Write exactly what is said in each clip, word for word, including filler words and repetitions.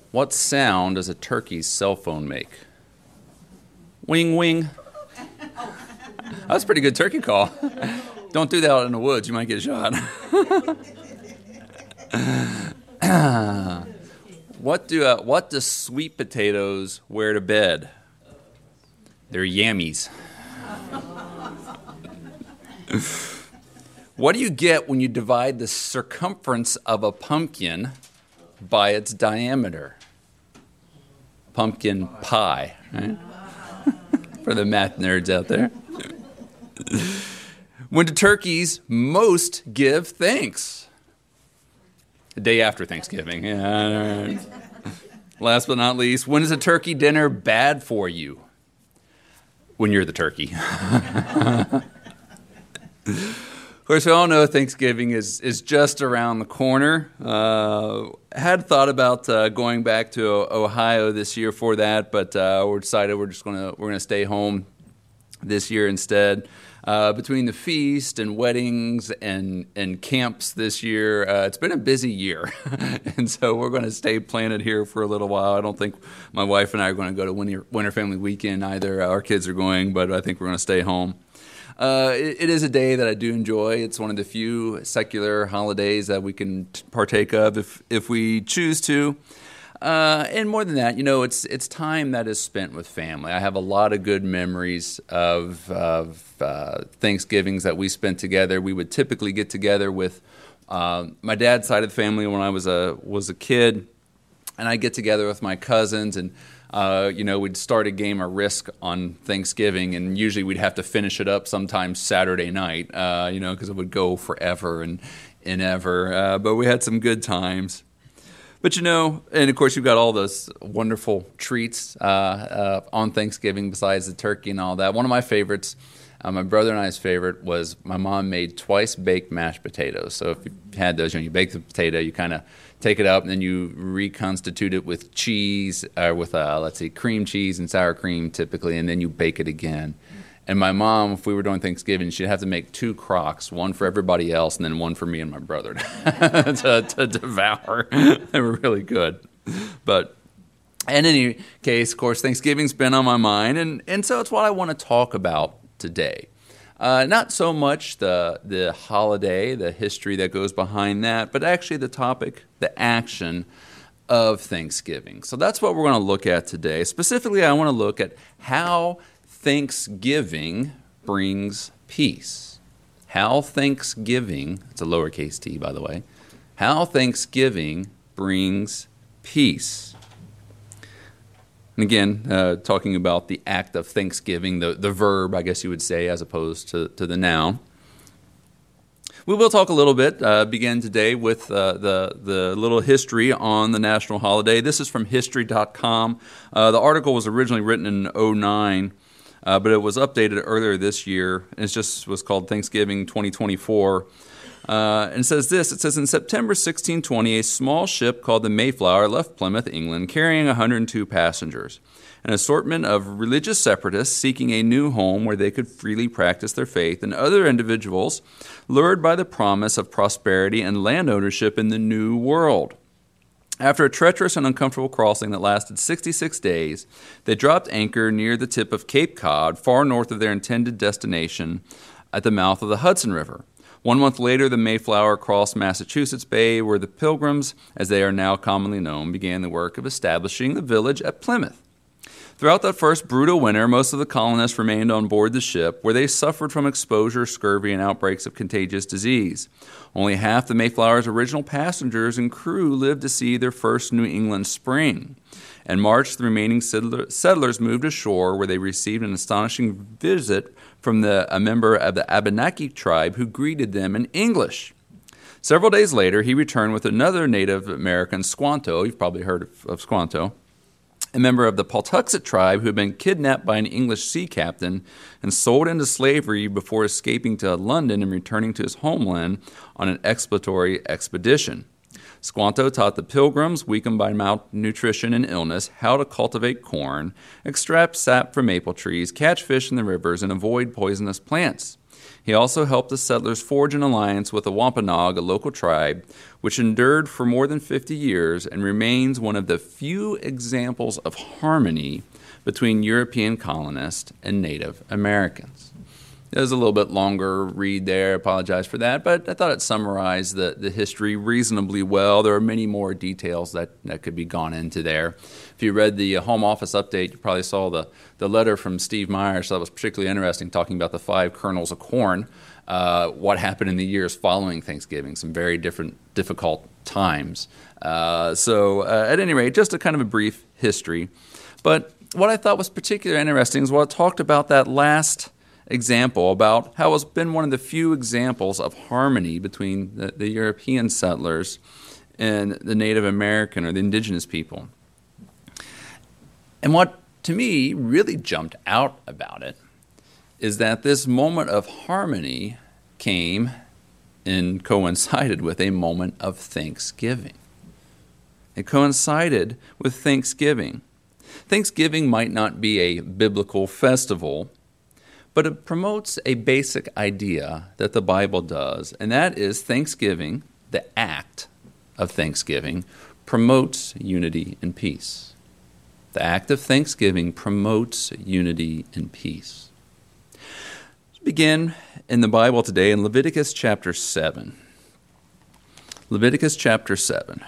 What sound does a turkey's cell phone make? Wing, wing. That was a pretty good turkey call. Don't do that out in the woods. You might get shot. What do uh, what do sweet potatoes wear to bed? They're yammies. What do you get when you divide the circumference of a pumpkin by its diameter? Pumpkin pie, right? For the math nerds out there. When do turkeys most give thanks? The day after Thanksgiving. Yeah. Last but not least, when is a turkey dinner bad for you? When you're the turkey. Of course, we all know Thanksgiving is, is just around the corner. Uh, had thought about uh, going back to Ohio this year for that, but uh, we're decided we're just gonna we're gonna stay home this year instead. Uh, between the feast and weddings and, and camps this year, uh, it's been a busy year. And so we're going to stay planted here for a little while. I don't think my wife and I are going to go to Winter, Winter Family Weekend either. Our kids are going, but I think we're going to stay home. Uh, it, it is a day that I do enjoy. It's one of the few secular holidays that we can t- partake of if if we choose to. Uh, and more than that, you know, it's it's time that is spent with family. I have a lot of good memories of, of uh, Thanksgivings that we spent together. We would typically get together with uh, my dad's side of the family when I was a was a kid, and I'd get together with my cousins, and uh, you know, we'd start a game of Risk on Thanksgiving, and usually we'd have to finish it up sometime Saturday night, uh, you know, because it would go forever and, and ever. Uh, but we had some good times. But, you know, and of course, you've got all those wonderful treats uh, uh, on Thanksgiving besides the turkey and all that. One of my favorites, uh, my brother and I's favorite, was my mom made twice-baked mashed potatoes. So if you had those, you know, you bake the potato, you kind of take it up, and then you reconstitute it with cheese, or with, uh, let's see, cream cheese and sour cream typically, and then you bake it again. And my mom, if we were doing Thanksgiving, she'd have to make two crocks, one for everybody else and then one for me and my brother to, to devour. They were really good. But in any case, of course, Thanksgiving's been on my mind, and, and so it's what I want to talk about today. Uh, not so much the the holiday, the history that goes behind that, but actually the topic, the action of Thanksgiving. So that's what we're going to look at today. Specifically, I want to look at how Thanksgiving brings peace. How Thanksgiving, it's a lowercase t, by the way, how Thanksgiving brings peace. And again, uh, talking about the act of Thanksgiving, the, the verb, I guess you would say, as opposed to, to the noun. We will talk a little bit, uh, begin today with uh, the, the little history on the national holiday. This is from history dot com. Uh, the article was originally written in oh nine. Uh, but it was updated earlier this year, and it just was called Thanksgiving twenty twenty-four. Uh, and it says this, it says, in September sixteen twenty, a small ship called the Mayflower left Plymouth, England, carrying one hundred two passengers, an assortment of religious separatists seeking a new home where they could freely practice their faith, and other individuals lured by the promise of prosperity and land ownership in the New World. After a treacherous and uncomfortable crossing that lasted sixty-six days, they dropped anchor near the tip of Cape Cod, far north of their intended destination at the mouth of the Hudson River. One month later, the Mayflower crossed Massachusetts Bay, where the Pilgrims, as they are now commonly known, began the work of establishing the village at Plymouth. Throughout that first brutal winter, most of the colonists remained on board the ship, where they suffered from exposure, scurvy, and outbreaks of contagious disease. Only half the Mayflower's original passengers and crew lived to see their first New England spring. In March, the remaining settlers moved ashore, where they received an astonishing visit from the, a member of the Abenaki tribe who greeted them in English. Several days later, he returned with another Native American, Squanto. You've probably heard of, of Squanto. A member of the Pawtuxet tribe who had been kidnapped by an English sea captain and sold into slavery before escaping to London and returning to his homeland on an exploratory expedition. Squanto taught the Pilgrims, weakened by malnutrition and illness, how to cultivate corn, extract sap from maple trees, catch fish in the rivers, and avoid poisonous plants. He also helped the settlers forge an alliance with the Wampanoag, a local tribe, which endured for more than fifty years and remains one of the few examples of harmony between European colonists and Native Americans. There's a little bit longer read there, I apologize for that, but I thought it summarized the, the history reasonably well. There are many more details that, that could be gone into there. If you read the Home Office update, you probably saw the, the letter from Steve Myers, so that was particularly interesting, talking about the five kernels of corn, uh, what happened in the years following Thanksgiving, some very different, difficult times. Uh, so uh, at any rate, just a kind of a brief history. But what I thought was particularly interesting is what I talked about that last example about how it's been one of the few examples of harmony between the, the European settlers and the Native American or the indigenous people. And what, to me, really jumped out about it is that this moment of harmony came and coincided with a moment of thanksgiving. It coincided with Thanksgiving. Thanksgiving might not be a biblical festival, but it promotes a basic idea that the Bible does, and that is Thanksgiving, the act of Thanksgiving, promotes unity and peace. The act of Thanksgiving promotes unity and peace. Let's begin in the Bible today in Leviticus chapter seven. Leviticus chapter seven.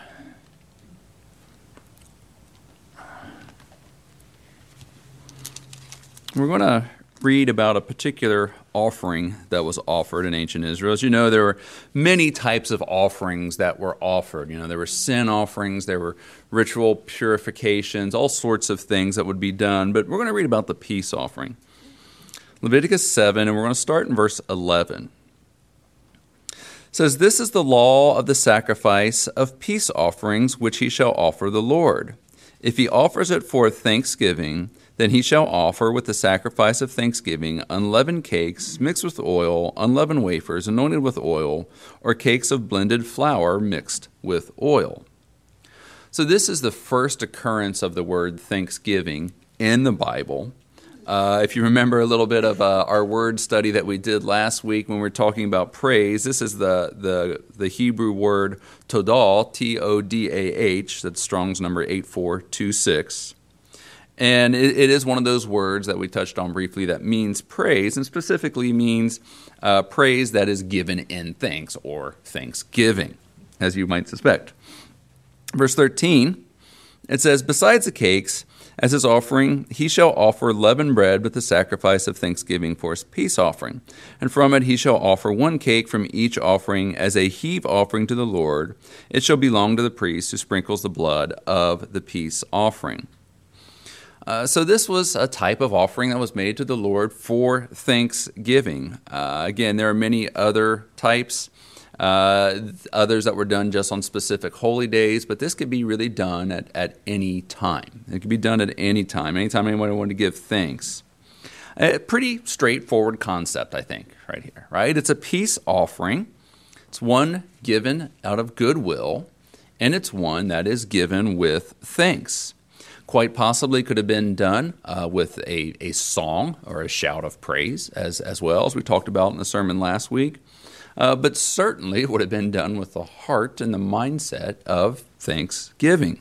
We're going to read about a particular offering that was offered in ancient Israel. As you know, there were many types of offerings that were offered. You know, there were sin offerings, there were ritual purifications, all sorts of things that would be done. But we're going to read about the peace offering. Leviticus seven, and we're going to start in verse eleven. It says, "This is the law of the sacrifice of peace offerings which he shall offer the Lord. If he offers it for thanksgiving, then he shall offer with the sacrifice of thanksgiving unleavened cakes mixed with oil, unleavened wafers anointed with oil, or cakes of blended flour mixed with oil." So this is the first occurrence of the word thanksgiving in the Bible. Uh, if you remember a little bit of uh, our word study that we did last week when we were talking about praise, this is the the, the Hebrew word todah, T O D A H, that's Strong's number eight four two six. And it, it is one of those words that we touched on briefly that means praise, and specifically means uh, praise that is given in thanks or thanksgiving, as you might suspect. Verse thirteen, it says, "Besides the cakes, as his offering, he shall offer leavened bread with the sacrifice of thanksgiving for his peace offering. And from it he shall offer one cake from each offering as a heave offering to the Lord. It shall belong to the priest who sprinkles the blood of the peace offering." Uh, so this was a type of offering that was made to the Lord for thanksgiving. Uh, again, there are many other types, uh, others that were done just on specific holy days, but this could be really done at, at any time. It could be done at any time, anytime anyone wanted to give thanks. A pretty straightforward concept, I think, right here, right? It's a peace offering. It's one given out of goodwill, and it's one that is given with thanks. Quite possibly could have been done uh, with a, a song or a shout of praise as, as well, as we talked about in the sermon last week. Uh, but certainly it would have been done with the heart and the mindset of thanksgiving.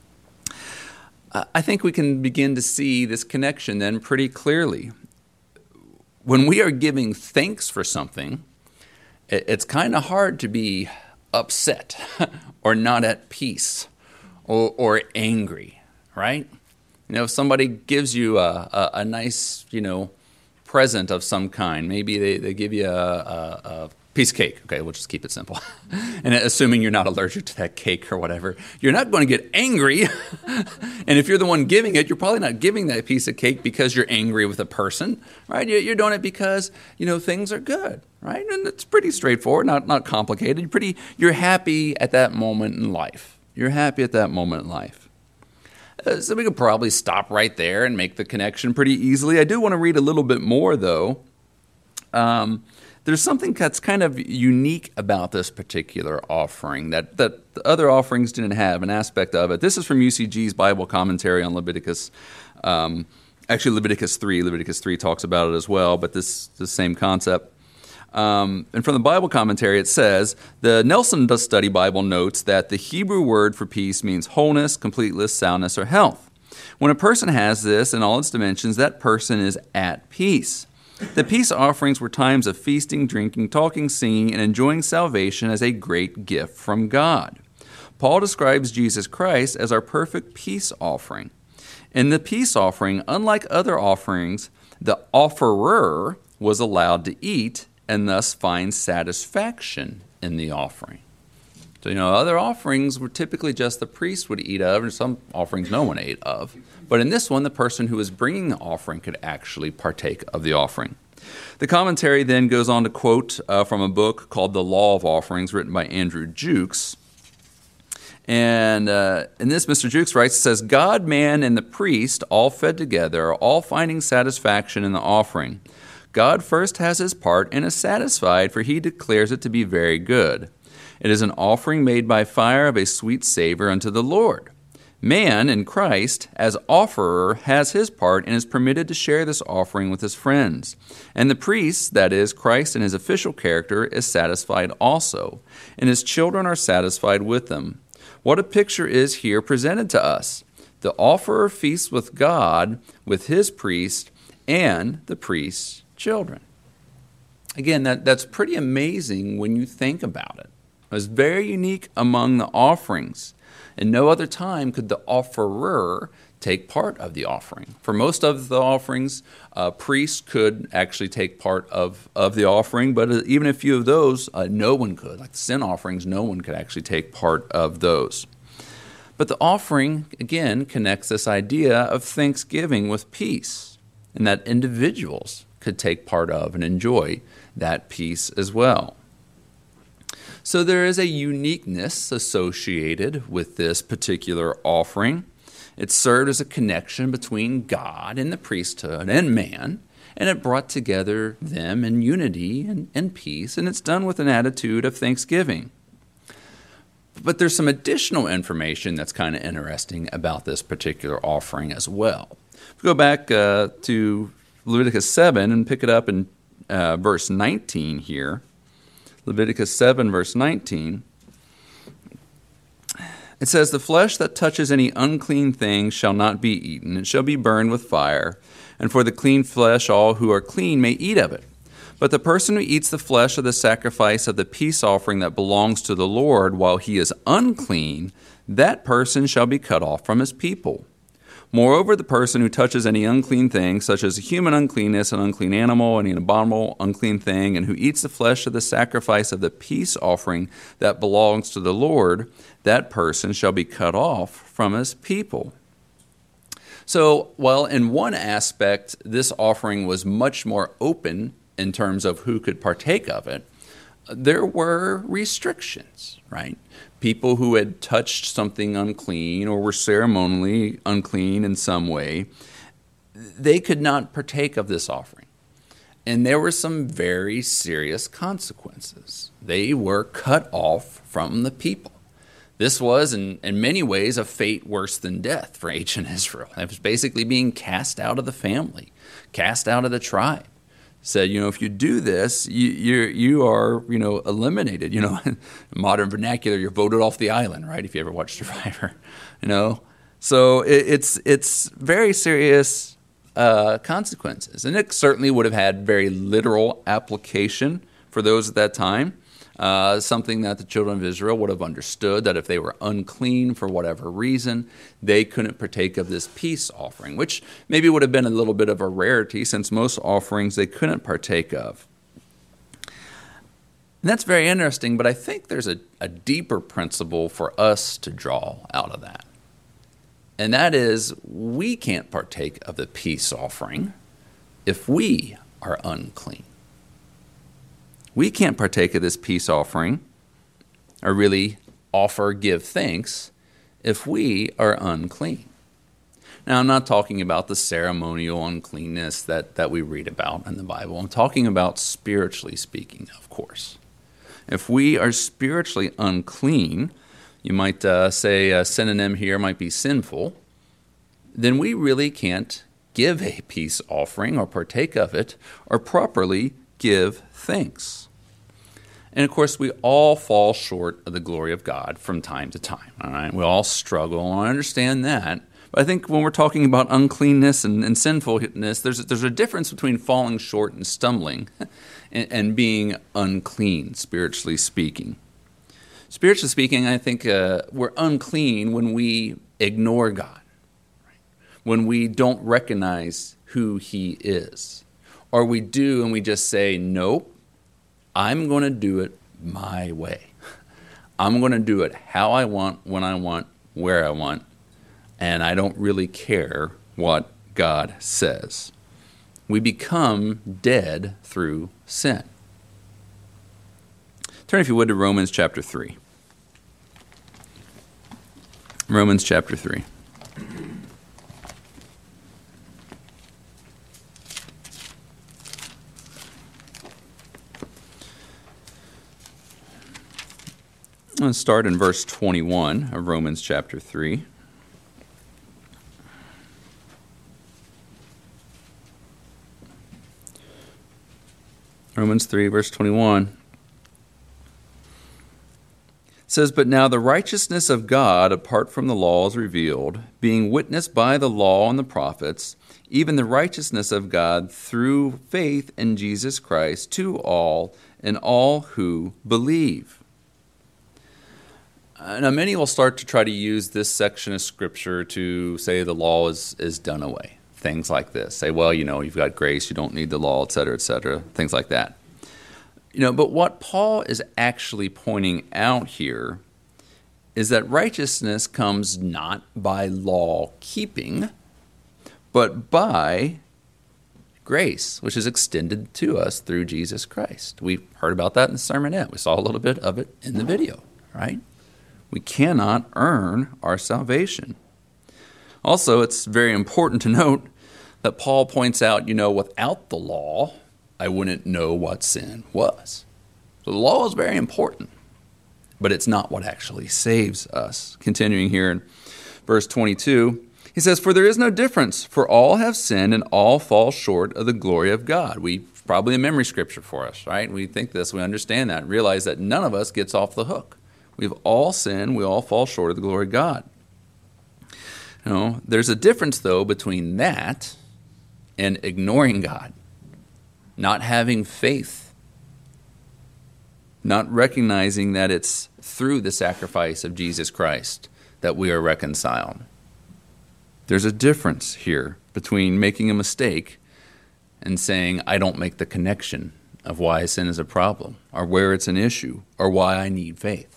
Uh, I think we can begin to see this connection then pretty clearly. When we are giving thanks for something, it, it's kind of hard to be upset or not at peace or, or angry. Right? You know, if somebody gives you a, a, a nice, you know, present of some kind, maybe they, they give you a, a, a piece of cake. Okay, we'll just keep it simple. And assuming you're not allergic to that cake or whatever, you're not going to get angry. And if you're the one giving it, you're probably not giving that piece of cake because you're angry with a person, right? You're doing it because, you know, things are good, right? And it's pretty straightforward, not not complicated. You're pretty, you're happy at that moment in life. You're happy at that moment in life. Uh, so we could probably stop right there and make the connection pretty easily. I do want to read a little bit more, though. Um, there's something that's kind of unique about this particular offering that, that the other offerings didn't have, an aspect of it. This is from U C G's Bible commentary on Leviticus. Um, actually, Leviticus three. Leviticus three talks about it as well, but this the same concept. Um, and from the Bible commentary, it says, the Nelson Study Bible notes that the Hebrew word for peace means wholeness, completeness, soundness, or health. When a person has this in all its dimensions, that person is at peace. The peace offerings were times of feasting, drinking, talking, singing, and enjoying salvation as a great gift from God. Paul describes Jesus Christ as our perfect peace offering. In the peace offering, unlike other offerings, the offerer was allowed to eat and thus find satisfaction in the offering. So, you know, other offerings were typically just the priest would eat of, and some offerings no one ate of. But in this one, the person who was bringing the offering could actually partake of the offering. The commentary then goes on to quote uh, from a book called The Law of Offerings, written by Andrew Jukes. And uh, in this, Mister Jukes writes, it says, God, man, and the priest all fed together, all finding satisfaction in the offering. God first has his part and is satisfied, for he declares it to be very good. It is an offering made by fire of a sweet savor unto the Lord. Man in Christ, as offerer, has his part and is permitted to share this offering with his friends. And the priest, that is, Christ in his official character, is satisfied also, and his children are satisfied with them. What a picture is here presented to us. The offerer feasts with God, with his priest, and the priest's children. Again, that, that's pretty amazing when you think about it. It was very unique among the offerings. And no other time could the offerer take part of the offering. For most of the offerings, uh, priests could actually take part of, of the offering, but even a few of those, uh, no one could. Like the sin offerings, no one could actually take part of those. But the offering, again, connects this idea of thanksgiving with peace, and that individuals could take part of and enjoy that peace as well. So there is a uniqueness associated with this particular offering. It served as a connection between God and the priesthood and man, and it brought together them in unity and, and peace, and it's done with an attitude of thanksgiving. But there's some additional information that's kind of interesting about this particular offering as well. If we go back uh, to Leviticus seven and pick it up in uh, verse nineteen here, Leviticus seven, verse nineteen, it says, the flesh that touches any unclean thing shall not be eaten. It shall be burned with fire. And for the clean flesh, all who are clean may eat of it. But the person who eats the flesh of the sacrifice of the peace offering that belongs to the Lord while he is unclean, that person shall be cut off from his people. Moreover, the person who touches any unclean thing, such as a human uncleanness, an unclean animal, any abominable unclean thing, and who eats the flesh of the sacrifice of the peace offering that belongs to the Lord, that person shall be cut off from his people. So, while in one aspect this offering was much more open in terms of who could partake of it, there were restrictions, right? People who had touched something unclean or were ceremonially unclean in some way, they could not partake of this offering. And there were some very serious consequences. They were cut off from the people. This was, in, in many ways, a fate worse than death for ancient Israel. It was basically being cast out of the family, cast out of the tribe. Said, you know, if you do this, you you you are, you know, eliminated. You know, in modern vernacular, you're voted off the island, right? If you ever watched Survivor, you know. So it, it's it's very serious uh, consequences, and it certainly would have had very literal application for those at that time. Uh, something that the children of Israel would have understood, that if they were unclean for whatever reason, they couldn't partake of this peace offering, which maybe would have been a little bit of a rarity since most offerings they couldn't partake of. And that's very interesting, but I think there's a, a deeper principle for us to draw out of that. And that is, we can't partake of the peace offering if we are unclean. We can't partake of this peace offering, or really offer, give thanks, if we are unclean. Now, I'm not talking about the ceremonial uncleanness that, that we read about in the Bible. I'm talking about spiritually speaking, of course. If we are spiritually unclean, you might uh, say a synonym here might be sinful, then we really can't give a peace offering or partake of it or properly give thanks. And of course, we all fall short of the glory of God from time to time. All right, we all struggle, and I understand that. But I think when we're talking about uncleanness and, and sinfulness, there's there's a difference between falling short and stumbling, and, and being unclean, spiritually speaking. Spiritually speaking, I think uh, we're unclean when we ignore God, right? When we don't recognize who He is, or we do and we just say, "Nope, I'm going to do it my way. I'm going to do it how I want, when I want, where I want, and I don't really care what God says." We become dead through sin. Turn, if you would, to Romans chapter three. Romans chapter three. I'm going to start in verse twenty-one of Romans chapter three. Romans three, verse twenty-one. It says, "But now the righteousness of God apart from the law is revealed, being witnessed by the law and the prophets, even the righteousness of God through faith in Jesus Christ to all and all who believe." Uh, now, many will start to try to use this section of Scripture to say the law is, is done away. Things like this. Say, well, you know, you've got grace, you don't need the law, et cetera, et cetera, things like that. You know, but what Paul is actually pointing out here is that righteousness comes not by law keeping, but by grace, which is extended to us through Jesus Christ. We heard about that in the sermonette. We saw a little bit of it in the video, right? We cannot earn our salvation. Also, it's very important to note that Paul points out, you know, without the law, I wouldn't know what sin was. So the law is very important, but it's not what actually saves us. Continuing here in verse twenty-two, he says, "For there is no difference, for all have sinned and all fall short of the glory of God." We probably a memory scripture for us, right? We think this, we understand that, realize that none of us gets off the hook. We've all sinned, we all fall short of the glory of God. You know, there's a difference, though, between that and ignoring God, not having faith, not recognizing that it's through the sacrifice of Jesus Christ that we are reconciled. There's a difference here between making a mistake and saying, I don't make the connection of why sin is a problem, or where it's an issue, or why I need faith.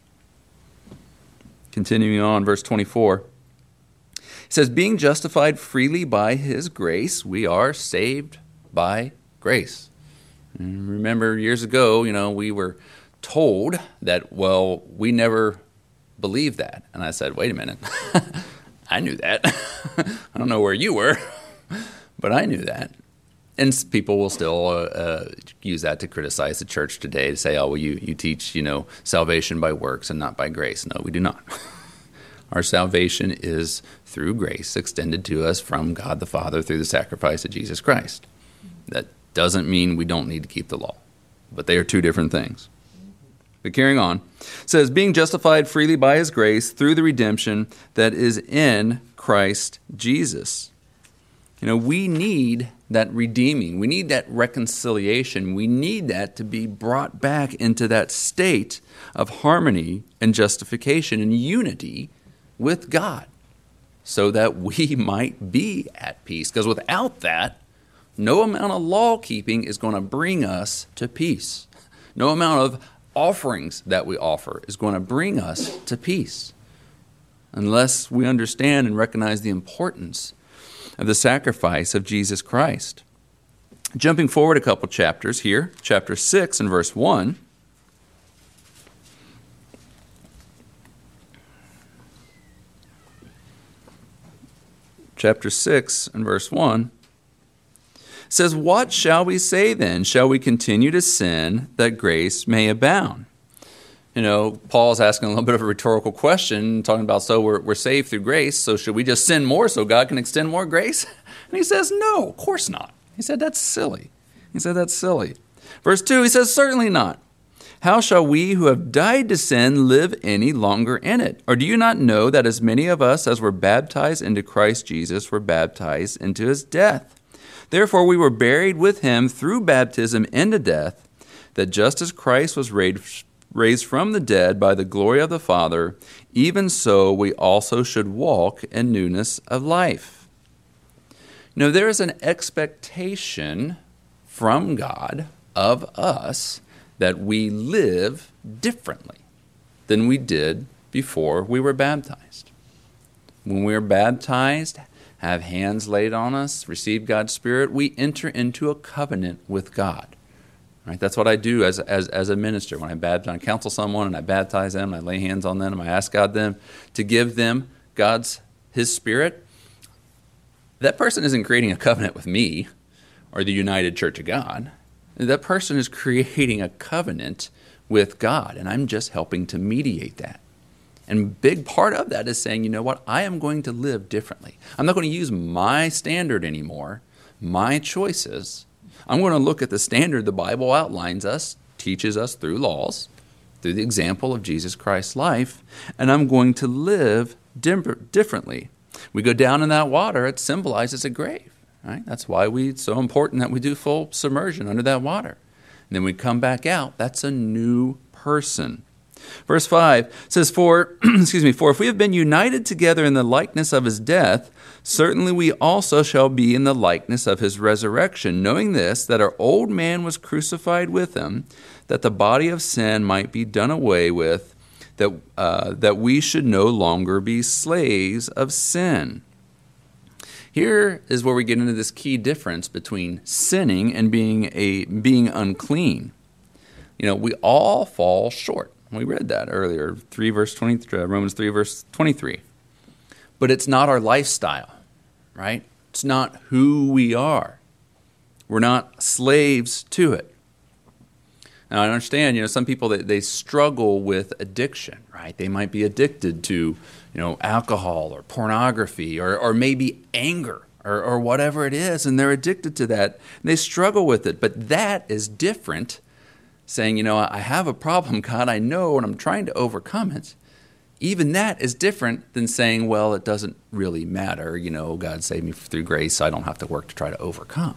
Continuing on, verse twenty-four. It says, "Being justified freely by His grace, we are saved by grace." And remember, years ago, you know, we were told that, well, we never believed that. And I said, wait a minute. I knew that. I don't know where you were, but I knew that. And people will still uh, uh, use that to criticize the church today, to say, oh, well, you, you teach, you know, salvation by works and not by grace. No, we do not. Our salvation is through grace extended to us from God the Father through the sacrifice of Jesus Christ. That doesn't mean we don't need to keep the law, but they are two different things. But carrying on, it says, "Being justified freely by His grace through the redemption that is in Christ Jesus." You know, we need that redeeming. We need that reconciliation. We need that to be brought back into that state of harmony and justification and unity with God so that we might be at peace. Because without that, no amount of law keeping is going to bring us to peace. No amount of offerings that we offer is going to bring us to peace unless we understand and recognize the importance of the sacrifice of Jesus Christ. Jumping forward a couple chapters here, chapter six and verse one. Chapter six and verse one says, "What shall we say then? Shall we continue to sin that grace may abound?" You know, Paul's asking a little bit of a rhetorical question, talking about, so we're, we're saved through grace, so should we just sin more so God can extend more grace? And he says, no, of course not. He said, that's silly. He said, that's silly. Verse two, he says, certainly not. How shall we who have died to sin live any longer in it? Or do you not know that as many of us as were baptized into Christ Jesus were baptized into his death? Therefore we were buried with him through baptism into death, that just as Christ was raised raised from the dead by the glory of the Father, even so we also should walk in newness of life. Now, there is an expectation from God of us that we live differently than we did before we were baptized. When we are baptized, have hands laid on us, receive God's Spirit, we enter into a covenant with God. Right? That's what I do as, as, as a minister. When I baptize, I counsel someone and I baptize them, and I lay hands on them, and I ask God them to give them God's, his Spirit. That person isn't creating a covenant with me or the United Church of God. That person is creating a covenant with God, and I'm just helping to mediate that. And a big part of that is saying, you know what, I am going to live differently. I'm not going to use my standard anymore, my choices. I'm going to look at the standard the Bible outlines us, teaches us through laws, through the example of Jesus Christ's life, and I'm going to live dim- differently. We go down in that water, it symbolizes a grave. Right? That's why we, it's so important that we do full submersion under that water. And then we come back out, that's a new person. Verse five says, For, excuse me, for if we have been united together in the likeness of his death, certainly we also shall be in the likeness of his resurrection, knowing this, that our old man was crucified with him, that the body of sin might be done away with, that, uh, that we should no longer be slaves of sin. Here is where we get into this key difference between sinning and being a being unclean. You know, we all fall short. We read that earlier, three verse twenty, Romans three verse twenty-three. But it's not our lifestyle, right? It's not who we are. We're not slaves to it. Now, I understand, you know, some people, they, they struggle with addiction, right? They might be addicted to, you know, alcohol or pornography or, or maybe anger or, or whatever it is, and they're addicted to that. And they struggle with it, but that is different. Saying, you know, I have a problem, God, I know, and I'm trying to overcome it. Even that is different than saying, well, it doesn't really matter. You know, God saved me through grace, so I don't have to work to try to overcome.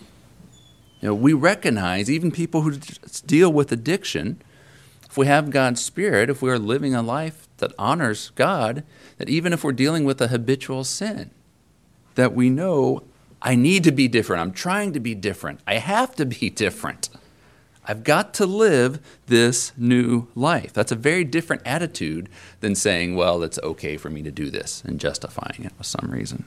You know, we recognize even people who deal with addiction, if we have God's Spirit, if we are living a life that honors God, that even if we're dealing with a habitual sin, that we know, I need to be different. I'm trying to be different. I have to be different. I've got to live this new life. That's a very different attitude than saying, well, it's okay for me to do this and justifying it with some reason.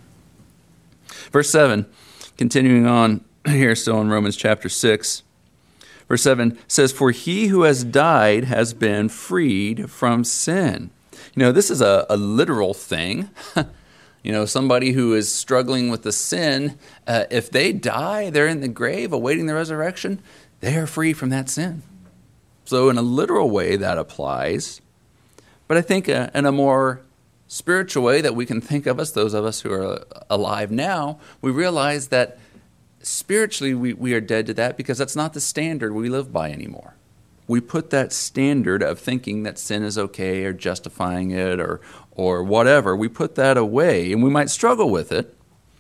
Verse seven, continuing on here still in Romans chapter six, verse seven says, For he who has died has been freed from sin. You know, this is a, a literal thing. You know, somebody who is struggling with the sin, uh, if they die, they're in the grave awaiting the resurrection, they are free from that sin. So in a literal way, that applies. But I think uh, in a more spiritual way that we can think of us, those of us who are alive now, we realize that spiritually we, we are dead to that because that's not the standard we live by anymore. We put that standard of thinking that sin is okay or justifying it or or whatever, we put that away, and we might struggle with it.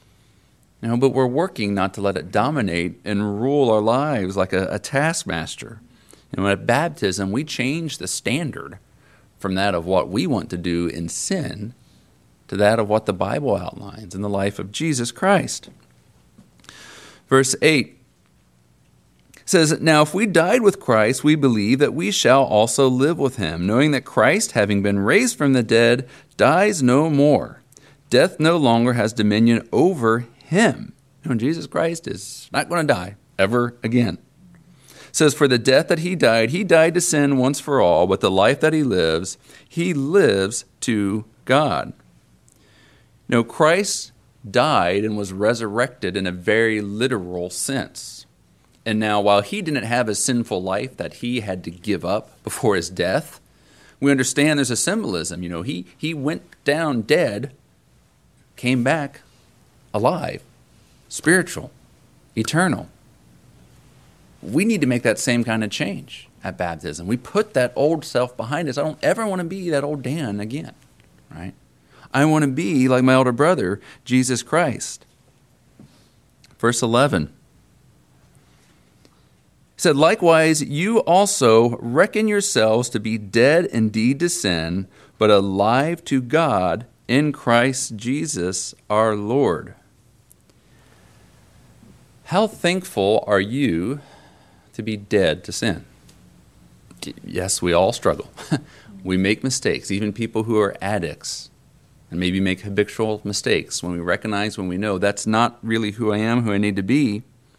You know, but we're working not to let it dominate and rule our lives like a, a taskmaster. You know, at baptism, we change the standard from that of what we want to do in sin to that of what the Bible outlines in the life of Jesus Christ. Verse eight says, Now if we died with Christ, we believe that we shall also live with him, knowing that Christ, having been raised from the dead, dies no more. Death no longer has dominion over him. You know, Jesus Christ is not going to die ever again. It says, For the death that he died, he died to sin once for all, but the life that he lives, he lives to God. You know, Christ died and was resurrected in a very literal sense. And now, while he didn't have a sinful life that he had to give up before his death, we understand there's a symbolism. You know, he, he went down dead, came back alive, spiritual, eternal. We need to make that same kind of change at baptism. We put that old self behind us. I don't ever want to be that old Dan again, right? I want to be like my older brother, Jesus Christ. Verse eleven. He said, likewise, you also reckon yourselves to be dead indeed to sin, but alive to God in Christ Jesus our Lord. How thankful are you to be dead to sin? Yes, we all struggle. We make mistakes, even people who are addicts, and maybe make habitual mistakes when we recognize, when we know that's not really who I am, who I need to be.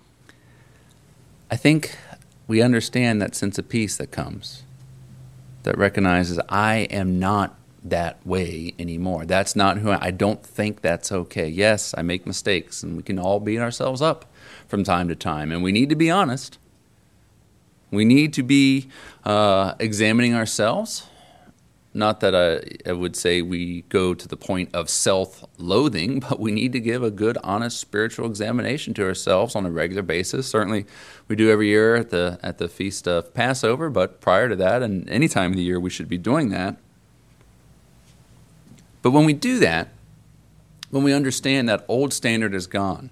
I think we understand that sense of peace that comes, that recognizes I am not that way anymore. That's not who I, I don't think that's okay. Yes, I make mistakes, and we can all beat ourselves up from time to time, and we need to be honest. We need to be uh, examining ourselves. Not that I, I would say we go to the point of self-loathing, but we need to give a good, honest spiritual examination to ourselves on a regular basis. Certainly, we do every year at the at the Feast of Passover, but prior to that, and any time of the year, we should be doing that. But when we do that, when we understand that old standard is gone,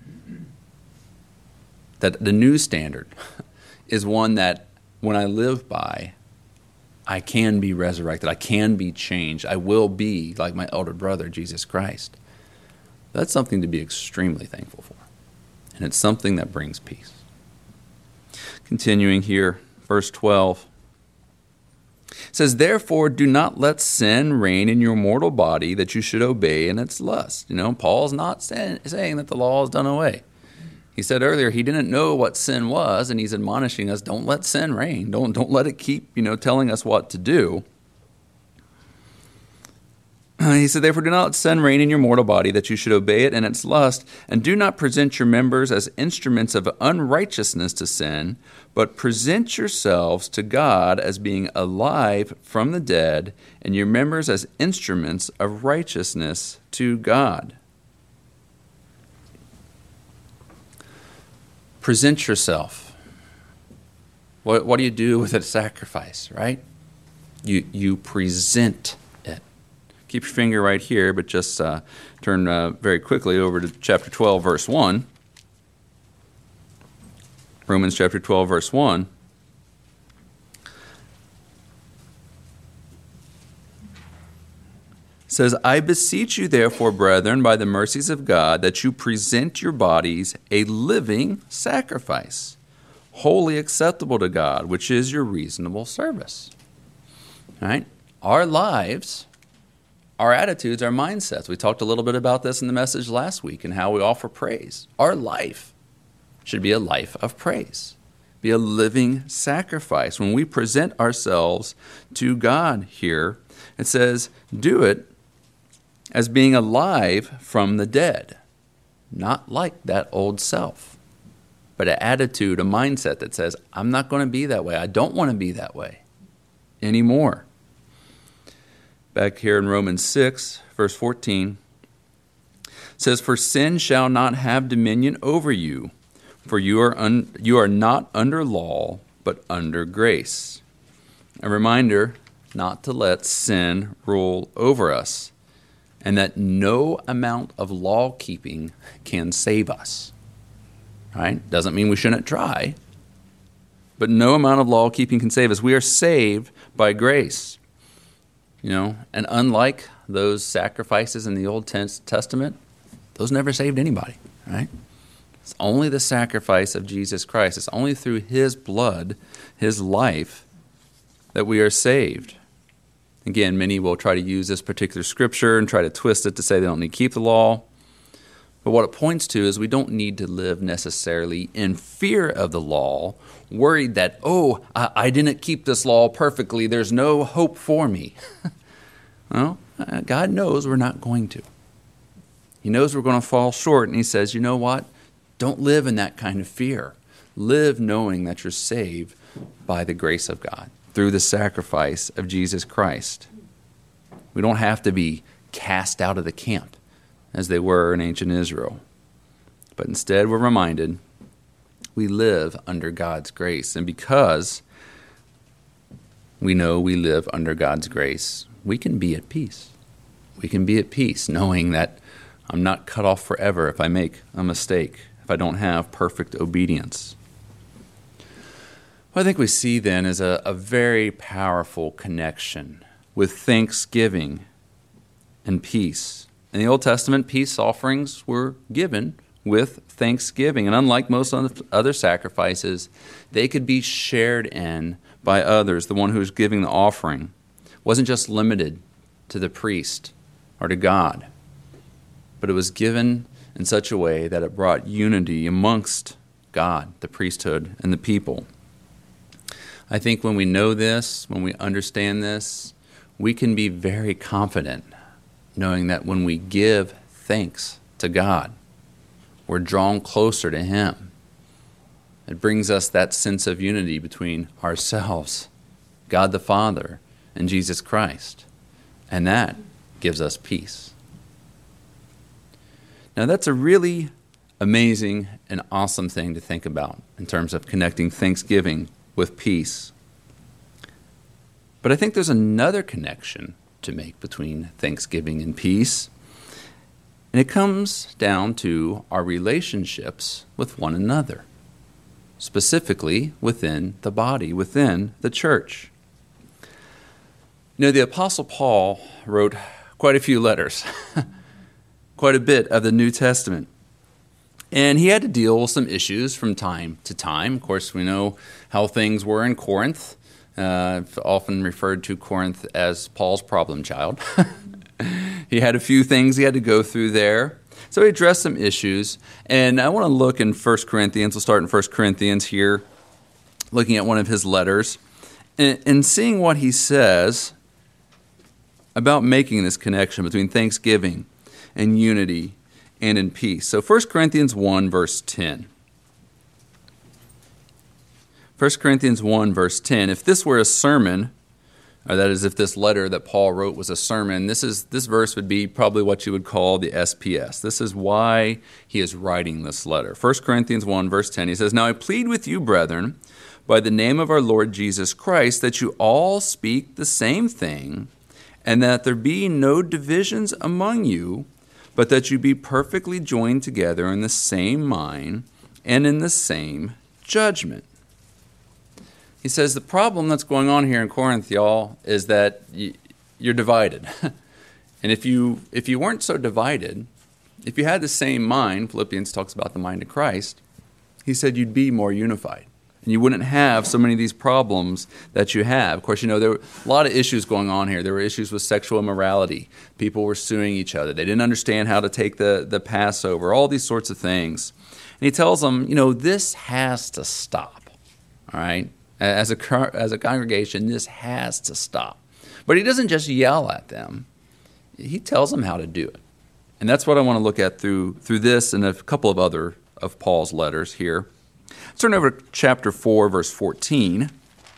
that the new standard is one that when I live by, I can be resurrected. I can be changed. I will be like my elder brother, Jesus Christ. That's something to be extremely thankful for. And it's something that brings peace. Continuing here, verse twelve. It says, therefore, do not let sin reign in your mortal body that you should obey in its lust. You know, Paul's not saying, saying that the law is done away. He said earlier he didn't know what sin was, and he's admonishing us, don't let sin reign. Don't, don't let it keep, you know, telling us what to do. He said, therefore do not let sin reign in your mortal body, that you should obey it in its lust, and do not present your members as instruments of unrighteousness to sin, but present yourselves to God as being alive from the dead, and your members as instruments of righteousness to God. Present yourself. What, what do you do with a sacrifice, right? You, you present it. Keep your finger right here, but just uh, turn uh, very quickly over to chapter twelve, verse one. Romans chapter twelve, verse one. It says, I beseech you therefore, brethren, by the mercies of God, that you present your bodies a living sacrifice, wholly acceptable to God, which is your reasonable service. All right? Our lives, our attitudes, our mindsets. We talked a little bit about this in the message last week and how we offer praise. Our life should be a life of praise, be a living sacrifice. When we present ourselves to God here, it says, do it as being alive from the dead, not like that old self, but an attitude, a mindset that says, I'm not going to be that way. I don't want to be that way anymore. Back here in Romans six, verse fourteen, it says, for sin shall not have dominion over you, for you are un- you are not under law, but under grace. A reminder not to let sin rule over us, and that no amount of law keeping can save us. Right? Doesn't mean we shouldn't try, but no amount of law keeping can save us. We are saved by grace. You know, and unlike those sacrifices in the Old Testament, those never saved anybody, right? It's only the sacrifice of Jesus Christ. It's only through his blood, his life, that we are saved. Again, many will try to use this particular scripture and try to twist it to say they don't need to keep the law. But what it points to is we don't need to live necessarily in fear of the law, worried that, oh, I, I didn't keep this law perfectly. There's no hope for me. Well, God knows we're not going to. He knows we're going to fall short, and he says, you know what? Don't live in that kind of fear. Live knowing that you're saved by the grace of God, through the sacrifice of Jesus Christ. We don't have to be cast out of the camp as they were in ancient Israel. But instead we're reminded we live under God's grace. And because we know we live under God's grace, we can be at peace. We can be at peace knowing that I'm not cut off forever if I make a mistake, if I don't have perfect obedience. What I think we see then is a, a very powerful connection with thanksgiving and peace. In the Old Testament, peace offerings were given with thanksgiving. And unlike most other sacrifices, they could be shared in by others. The one who was giving the offering wasn't just limited to the priest or to God, but it was given in such a way that it brought unity amongst God, the priesthood, and the people. I think when we know this, when we understand this, we can be very confident knowing that when we give thanks to God, we're drawn closer to Him. It brings us that sense of unity between ourselves, God the Father, and Jesus Christ. And that gives us peace. Now that's a really amazing and awesome thing to think about in terms of connecting thanksgiving with peace. But I think there's another connection to make between thanksgiving and peace. And it comes down to our relationships with one another, specifically within the body, within the church. You know, the Apostle Paul wrote quite a few letters, quite a bit of the New Testament. And he had to deal with some issues from time to time. Of course, we know how things were in Corinth. Uh, I've often referred to Corinth as Paul's problem child. He had a few things he had to go through there. So he addressed some issues. And I want to look in First Corinthians. We'll start in First Corinthians here, looking at one of his letters, and, and seeing what he says about making this connection between thanksgiving and unity and in peace. So First Corinthians one, verse ten. First Corinthians one, verse ten. If this were a sermon, or that is, if this letter that Paul wrote was a sermon, this is this verse would be probably what you would call the S P S. This is why he is writing this letter. First Corinthians one, verse ten, he says, "Now I plead with you, brethren, by the name of our Lord Jesus Christ, that you all speak the same thing, and that there be no divisions among you, but that you be perfectly joined together in the same mind and in the same judgment." He says the problem that's going on here in Corinth, y'all, is that you're divided. And if you if you weren't so divided, if you had the same mind, Philippians talks about the mind of Christ, he said you'd be more unified. And you wouldn't have so many of these problems that you have. Of course, you know, there were a lot of issues going on here. There were issues with sexual immorality. People were suing each other. They didn't understand how to take the, the Passover, all these sorts of things. And he tells them, you know, this has to stop, all right? As a, as a congregation, this has to stop. But he doesn't just yell at them. He tells them how to do it. And that's what I want to look at through, through this and a couple of other of Paul's letters here. Let's turn over to chapter four, verse fourteen.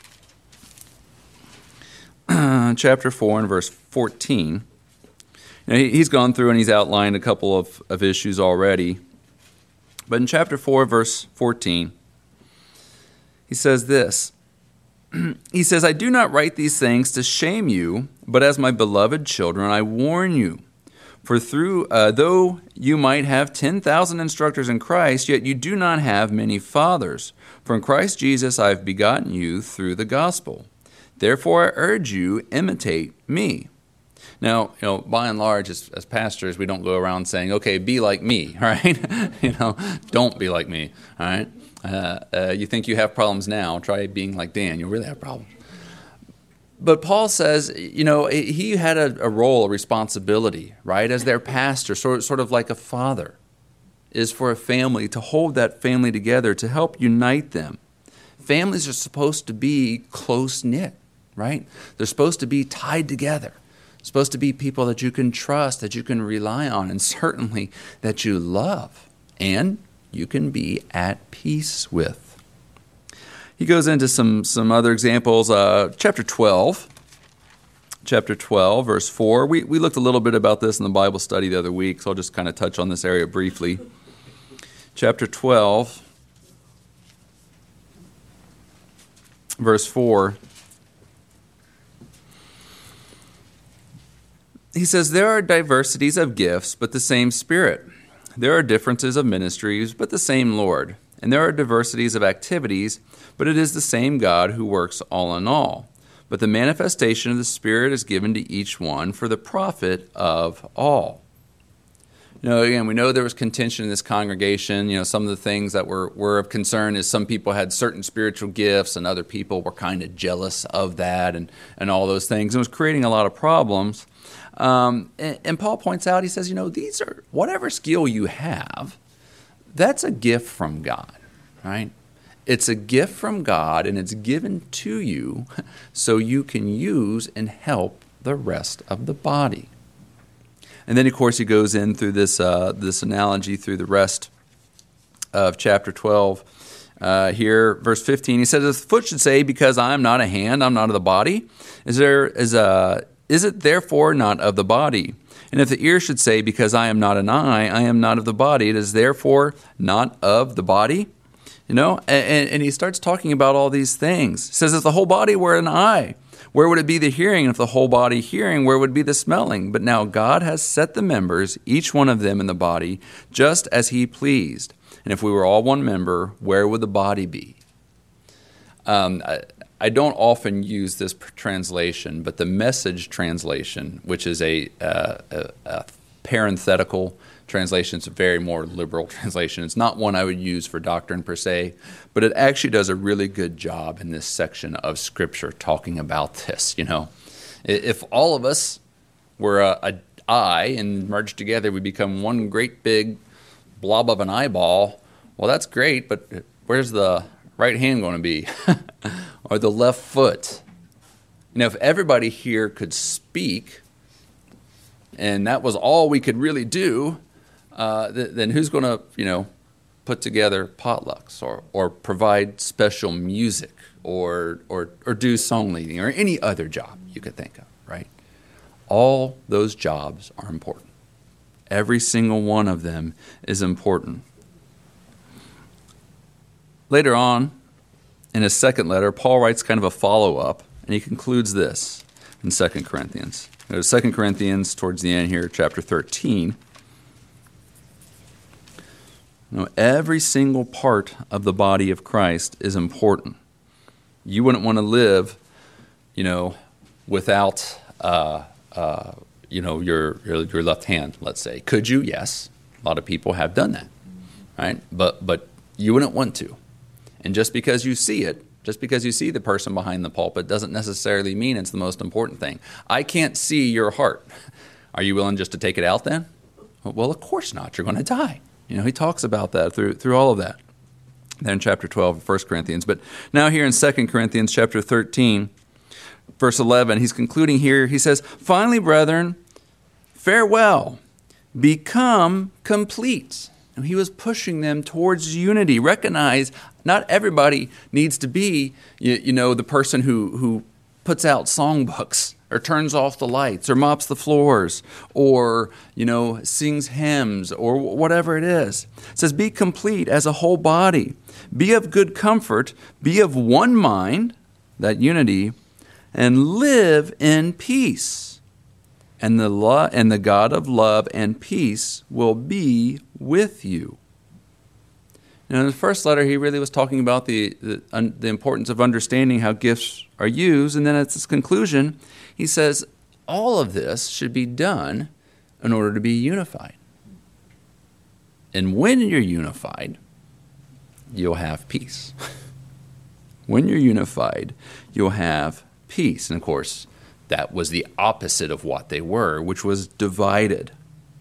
chapter four and verse fourteen. You know, he, he's gone through and he's outlined a couple of, of issues already. But in chapter four, verse fourteen, he says this. He says, "I do not write these things to shame you, but as my beloved children, I warn you. For through, uh, though you might have ten thousand instructors in Christ, yet you do not have many fathers. For in Christ Jesus I have begotten you through the gospel. Therefore I urge you, imitate me." Now, you know, by and large, as, as pastors, we don't go around saying, "Okay, be like me," right? you know, don't be like me, all right? Uh, uh, you think you have problems now, try being like Dan. You'll really have problems. But Paul says, you know, he had a, a role, a responsibility, right, as their pastor, sort, sort of like a father is for a family, to hold that family together, to help unite them. Families are supposed to be close-knit, right? They're supposed to be tied together, supposed to be people that you can trust, that you can rely on, and certainly that you love, and you can be at peace with. He goes into some, some other examples. Uh, chapter twelve, chapter twelve, verse four. We, we looked a little bit about this in the Bible study the other week, so I'll just kind of touch on this area briefly. Chapter twelve, verse four, he says, there are diversities of gifts, but the same Spirit. There are differences of ministries, but the same Lord. And there are diversities of activities, but it is the same God who works all in all. But the manifestation of the Spirit is given to each one for the profit of all. You know, again, we know there was contention in this congregation. You know, some of the things that were, were of concern is some people had certain spiritual gifts and other people were kind of jealous of that and, and all those things. It was creating a lot of problems. Um, and, and Paul points out, he says, you know, these are, whatever skill you have, that's a gift from God, right? It's a gift from God, and it's given to you so you can use and help the rest of the body. And then, of course, he goes in through this uh, this analogy through the rest of chapter twelve. Uh, here, verse fifteen, he says, "If the foot should say, because I am not a hand, I'm not of the body, is there is a is it therefore not of the body? And if the ear should say, because I am not an eye, I am not of the body, it is therefore not of the body." You know, and, and he starts talking about all these things. He says, if the whole body were an eye, where would it be the hearing? And if the whole body hearing, where would be the smelling? But now God has set the members, each one of them in the body, just as he pleased. And if we were all one member, where would the body be? Um, I, I don't often use this translation, but the Message translation, which is a, uh, a, a parenthetical translation, it's a very more liberal translation. It's not one I would use for doctrine per se, but it actually does a really good job in this section of Scripture talking about this. You know, if all of us were a, a eye and merged together, we become one great big blob of an eyeball. Well, that's great, but where's the right hand going to be, or the left foot? You know, if everybody here could speak, and that was all we could really do, Uh, th- then who's going to, you know, put together potlucks or, or provide special music or, or or do song leading or any other job you could think of, right? All those jobs are important. Every single one of them is important. Later on, in his second letter, Paul writes kind of a follow-up, and he concludes this in Second Corinthians. Go to Second Corinthians towards the end here, chapter thirteen. You know, every single part of the body of Christ is important. You wouldn't want to live, you know, without, uh, uh, you know, your, your your left hand. Let's say, could you? Yes, a lot of people have done that, right? But but you wouldn't want to. And just because you see it, just because you see the person behind the pulpit, doesn't necessarily mean it's the most important thing. I can't see your heart. Are you willing just to take it out then? Well, of course not. You're going to die. You know, he talks about that through through all of that. Then in chapter twelve of First Corinthians. But now here in Second Corinthians chapter thirteen, verse eleven, he's concluding here. He says, "Finally, brethren, farewell. Become complete." And he was pushing them towards unity. Recognize not everybody needs to be, you, you know, the person who, who puts out songbooks or turns off the lights, or mops the floors, or, you know, sings hymns, or whatever it is. It says, be complete as a whole body. Be of good comfort. Be of one mind, that unity, and live in peace. And the lo- and the God of love and peace will be with you. Now, in the first letter, he really was talking about the, the, un, the importance of understanding how gifts are used. And then at his conclusion, he says, all of this should be done in order to be unified. And when you're unified, you'll have peace. When you're unified, you'll have peace. And of course, that was the opposite of what they were, which was divided.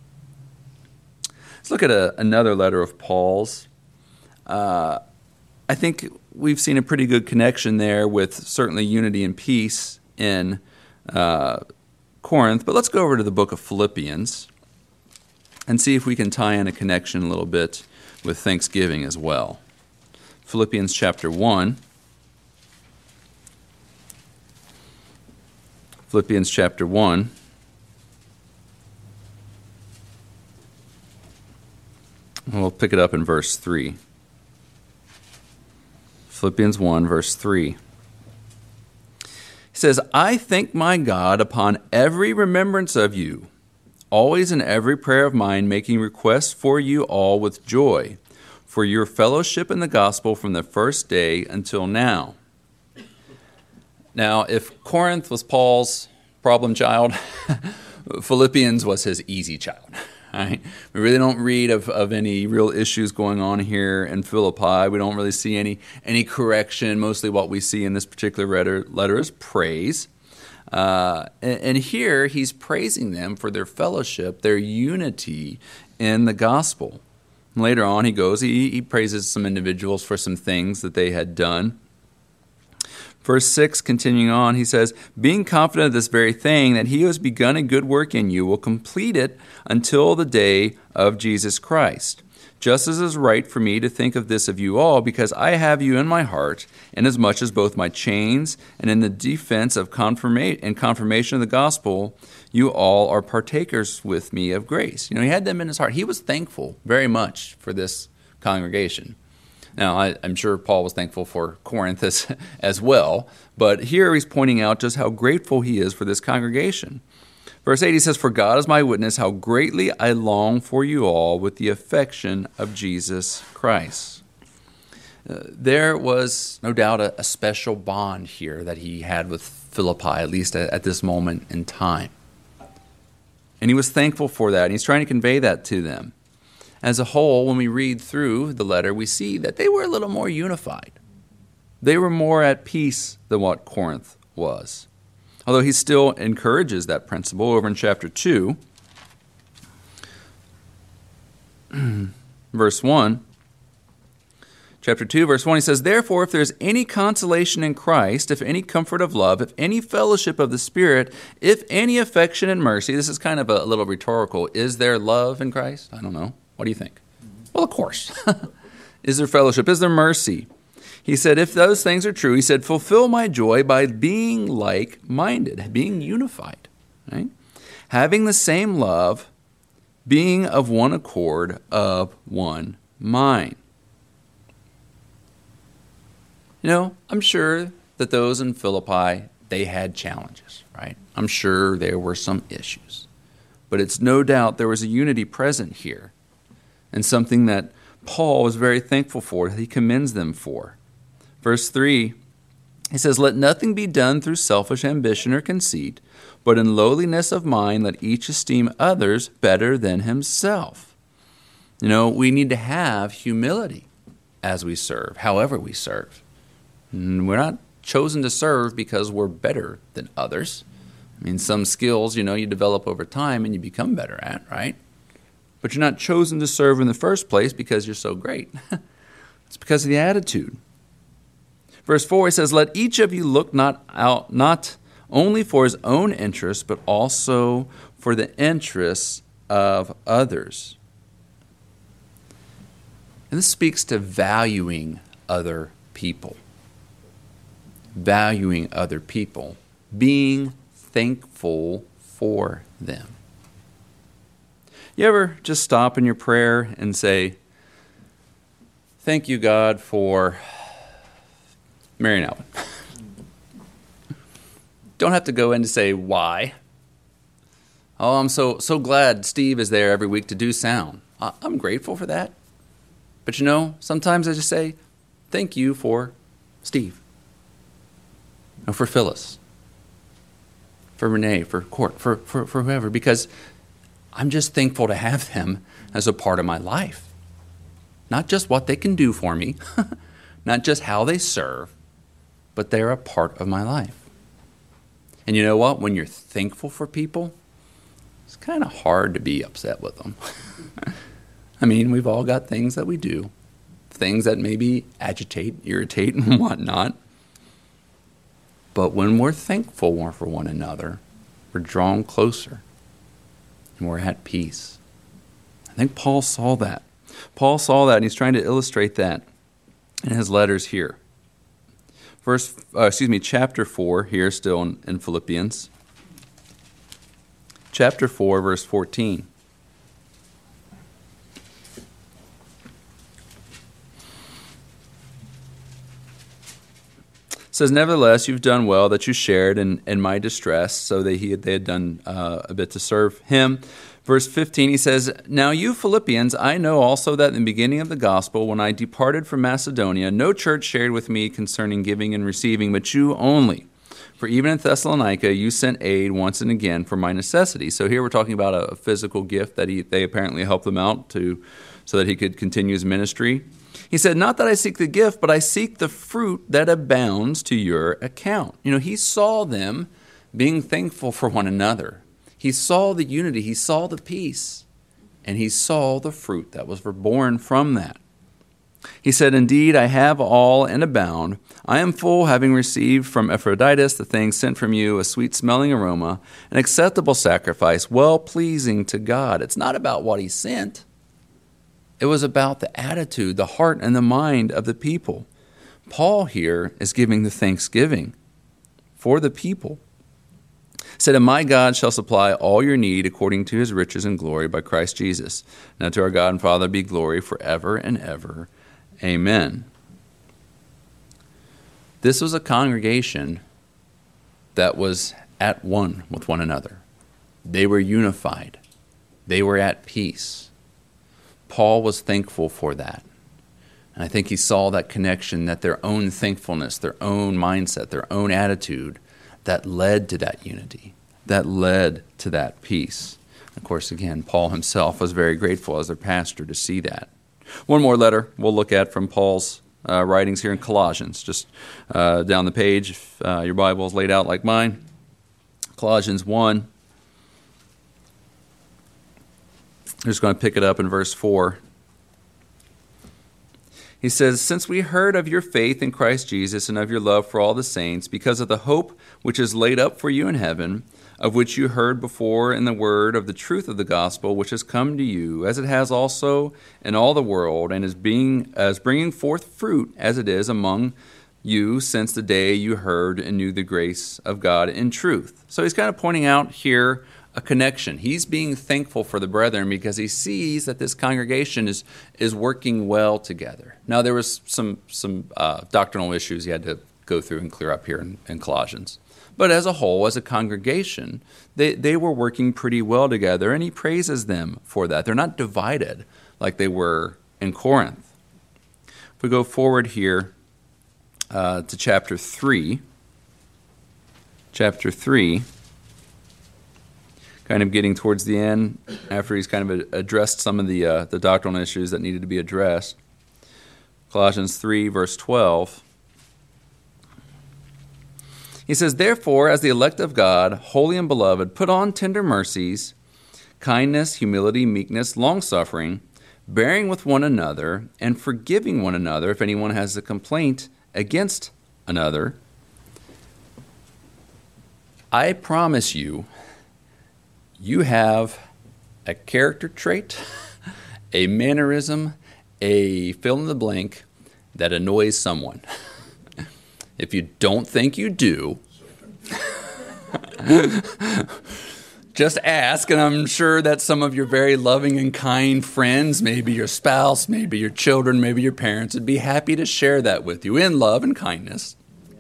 Let's look at a, another letter of Paul's. Uh, I think we've seen a pretty good connection there with certainly unity and peace in uh, Corinth. But let's go over to the book of Philippians and see if we can tie in a connection a little bit with Thanksgiving as well. Philippians chapter one. Philippians chapter one. We'll pick it up in verse three. Philippians one, verse three. He says, I thank my God upon every remembrance of you, always in every prayer of mine, making requests for you all with joy, for your fellowship in the gospel from the first day until now. Now, if Corinth was Paul's problem child, Philippians was his easy child. Right? We really don't read of, of any real issues going on here in Philippi. We don't really see any any correction. Mostly what we see in this particular letter, letter is praise. Uh, and, and here he's praising them for their fellowship, their unity in the gospel. And later on he goes, he, he praises some individuals for some things that they had done. Verse six, continuing on, he says, being confident of this very thing, that he who has begun a good work in you will complete it until the day of Jesus Christ. Just as it is right for me to think of this of you all, because I have you in my heart, inasmuch as both my chains and in the defense of confirmation and confirmation of the gospel, you all are partakers with me of grace. You know, he had them in his heart. He was thankful very much for this congregation. Now, I, I'm sure Paul was thankful for Corinth as, as well, but here he's pointing out just how grateful he is for this congregation. Verse eight, he says, for God is my witness, how greatly I long for you all with the affection of Jesus Christ. Uh, there was no doubt a, a special bond here that he had with Philippi, at least at, at this moment in time. And he was thankful for that, and he's trying to convey that to them. As a whole, when we read through the letter, we see that they were a little more unified. They were more at peace than what Corinth was. Although he still encourages that principle over in chapter two, verse one. Chapter two, verse one, he says, therefore, if there's any consolation in Christ, if any comfort of love, if any fellowship of the Spirit, if any affection and mercy, this is kind of a little rhetorical. Is there love in Christ? I don't know. What do you think? Well, of course. Is there fellowship? Is there mercy? He said, if those things are true, he said, fulfill my joy by being like-minded, being unified, right? Having the same love, being of one accord, of one mind. You know, I'm sure that those in Philippi, they had challenges, right? I'm sure there were some issues. But it's no doubt there was a unity present here, and something that Paul was very thankful for, that he commends them for. Verse three, he says, let nothing be done through selfish ambition or conceit, but in lowliness of mind let each esteem others better than himself. You know, we need to have humility as we serve, however we serve. And we're not chosen to serve because we're better than others. I mean, some skills, you know, you develop over time and you become better at, right? But you're not chosen to serve in the first place because you're so great. It's because of the attitude. Verse four, he says, let each of you look not out, not only for his own interests, but also for the interests of others. And this speaks to valuing other people. Valuing other people. Being thankful for them. You ever just stop in your prayer and say, thank you, God, for Mary and Alvin? Don't have to go in to say why. Oh, I'm so so glad Steve is there every week to do sound. I'm grateful for that. But you know, sometimes I just say, thank you for Steve. Or for Phyllis. For Renee, for Court, for, for, for whoever, because I'm just thankful to have them as a part of my life. Not just what they can do for me, not just how they serve, but they're a part of my life. And you know what? When you're thankful for people, it's kind of hard to be upset with them. I mean, we've all got things that we do, things that maybe agitate, irritate, and whatnot. But when we're thankful for one another, we're drawn closer and we're at peace. I think Paul saw that. Paul saw that, and he's trying to illustrate that in his letters here. Verse, uh, excuse me, chapter four here, still in, in Philippians. Chapter four, verse fourteen. says, nevertheless, you've done well that you shared in, in my distress, so that he had, they had done uh, a bit to serve him. Verse fifteen, he says, now you Philippians, I know also that in the beginning of the gospel, when I departed from Macedonia, no church shared with me concerning giving and receiving, but you only. For even in Thessalonica, you sent aid once and again for my necessity. So here we're talking about a, a physical gift that he, they apparently helped him out to, so that he could continue his ministry. He said, not that I seek the gift, but I seek the fruit that abounds to your account. You know, he saw them being thankful for one another. He saw the unity, he saw the peace, and he saw the fruit that was born from that. He said, indeed, I have all and abound. I am full, having received from Epaphroditus the things sent from you, a sweet-smelling aroma, an acceptable sacrifice, well-pleasing to God. It's not about what he sent. It was about the attitude, the heart, and the mind of the people. Paul here is giving the thanksgiving for the people. Said, and my God shall supply all your need according to his riches and glory by Christ Jesus. Now to our God and Father be glory forever and ever. Amen. This was a congregation that was at one with one another. They were unified. They were at peace. Paul was thankful for that. And I think he saw that connection, that their own thankfulness, their own mindset, their own attitude, that led to that unity, that led to that peace. Of course, again, Paul himself was very grateful as their pastor to see that. One more letter we'll look at from Paul's uh, writings here in Colossians, just uh, down the page, if uh, your Bible is laid out like mine. Colossians one. I'm just going to pick it up in verse four. He says, since we heard of your faith in Christ Jesus and of your love for all the saints, because of the hope which is laid up for you in heaven, of which you heard before in the word of the truth of the gospel, which has come to you, as it has also in all the world, and is being as bringing forth fruit as it is among you since the day you heard and knew the grace of God in truth. So he's kind of pointing out here a connection. He's being thankful for the brethren because he sees that this congregation is is working well together. Now, there was some some uh, doctrinal issues he had to go through and clear up here in, in Colossians. But as a whole, as a congregation, they, they were working pretty well together, and he praises them for that. They're not divided like they were in Corinth. If we go forward here uh, to chapter three, chapter three, kind of getting towards the end, after he's kind of addressed some of the uh, the doctrinal issues that needed to be addressed. Colossians three, verse twelve. He says, therefore, as the elect of God, holy and beloved, put on tender mercies, kindness, humility, meekness, long-suffering, bearing with one another, and forgiving one another if anyone has a complaint against another. I promise you, you have a character trait, a mannerism, a fill in the blank that annoys someone. If you don't think you do, just ask, and I'm sure that some of your very loving and kind friends, maybe your spouse, maybe your children, maybe your parents, would be happy to share that with you in love and kindness.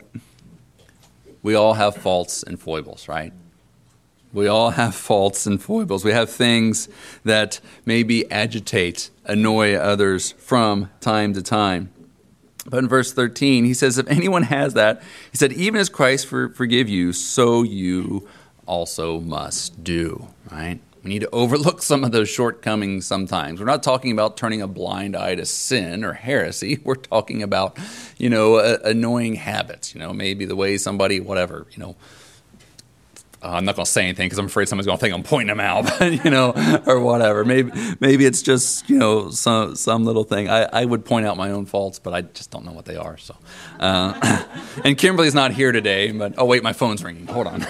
We all have faults and foibles, right? We all have faults and foibles. We have things that maybe agitate, annoy others from time to time. But in verse thirteen, he says, if anyone has that, he said, even as Christ for, forgive you, so you also must do, right? We need to overlook some of those shortcomings sometimes. We're not talking about turning a blind eye to sin or heresy. We're talking about, you know, uh, annoying habits, you know, maybe the way somebody, whatever, you know, Uh, I'm not going to say anything because I'm afraid someone's going to think I'm pointing them out, but, you know, or whatever. Maybe maybe it's just, you know, some some little thing. I, I would point out my own faults, but I just don't know what they are. So, uh, and Kimberly's not here today, but, oh, wait, my phone's ringing. Hold on.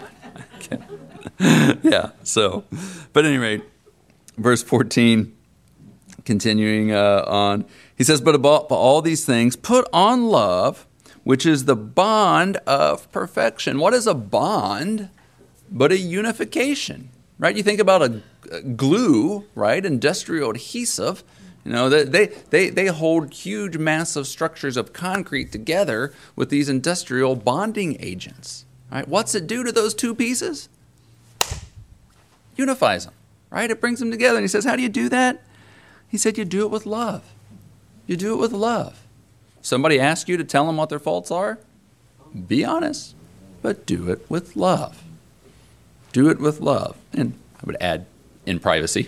Yeah, so, but at any rate, verse fourteen, continuing uh, on, he says, but above all these things, put on love, which is the bond of perfection. What is a bond but a unification, right? You think about a, a glue, right? Industrial adhesive. You know, they, they, they, they hold huge, massive structures of concrete together with these industrial bonding agents. Right? What's it do to those two pieces? Unifies them, right? It brings them together. And he says, how do you do that? He said, you do it with love. You do it with love. Somebody asks you to tell them what their faults are? Be honest, but do it with love. Do it with love. And I would add, in privacy.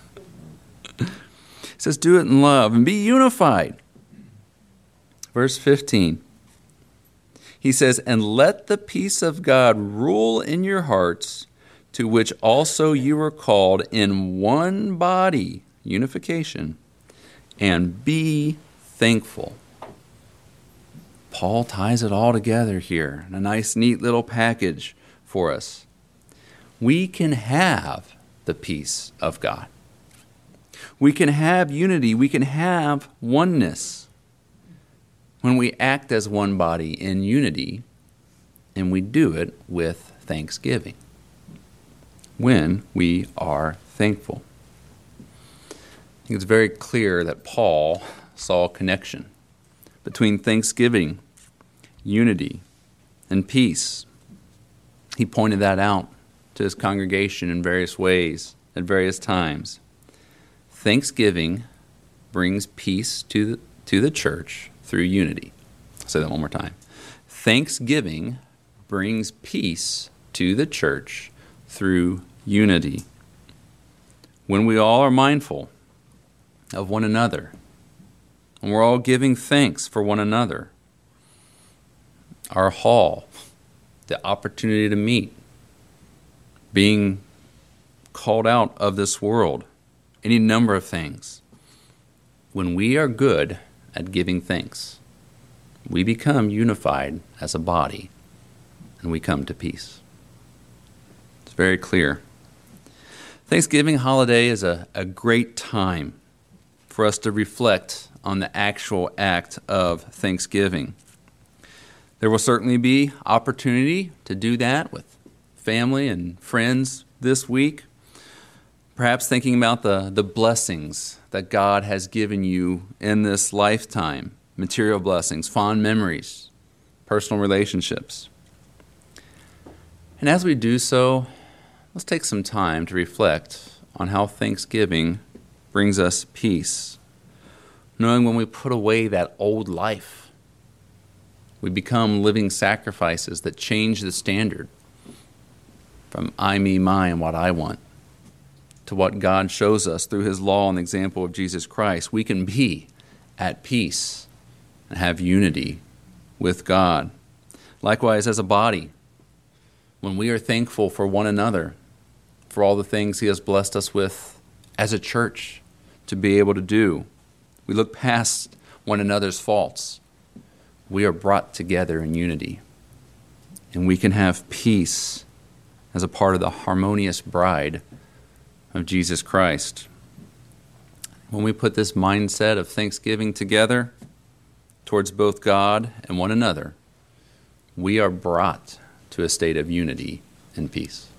It says, do it in love and be unified. Verse fifteen. He says, and let the peace of God rule in your hearts, to which also you were called in one body, unification, and be thankful. Paul ties it all together here in a nice, neat little package for us. We can have the peace of God. We can have unity. We can have oneness when we act as one body in unity, and we do it with thanksgiving. When we are thankful. I think it's very clear that Paul saw a connection between thanksgiving, unity, and peace. He pointed that out to his congregation in various ways at various times. Thanksgiving brings peace to the, to the church through unity. I'll say that one more time. Thanksgiving brings peace to the church through unity. When we all are mindful of one another, and we're all giving thanks for one another, our hall, the opportunity to meet, being called out of this world, any number of things. When we are good at giving thanks, we become unified as a body, and we come to peace. It's very clear. Thanksgiving holiday is a, a great time for us to reflect on the actual act of thanksgiving. There will certainly be opportunity to do that with family and friends this week. Perhaps thinking about the, the blessings that God has given you in this lifetime. Material blessings, fond memories, personal relationships. And as we do so, let's take some time to reflect on how Thanksgiving brings us peace. Knowing when we put away that old life, we become living sacrifices that change the standard from I, me, my, and what I want to what God shows us through his law and the example of Jesus Christ. We can be at peace and have unity with God. Likewise, as a body, when we are thankful for one another, for all the things he has blessed us with as a church to be able to do, we look past one another's faults. We are brought together in unity, and we can have peace as a part of the harmonious bride of Jesus Christ. When we put this mindset of thanksgiving together towards both God and one another, we are brought to a state of unity and peace.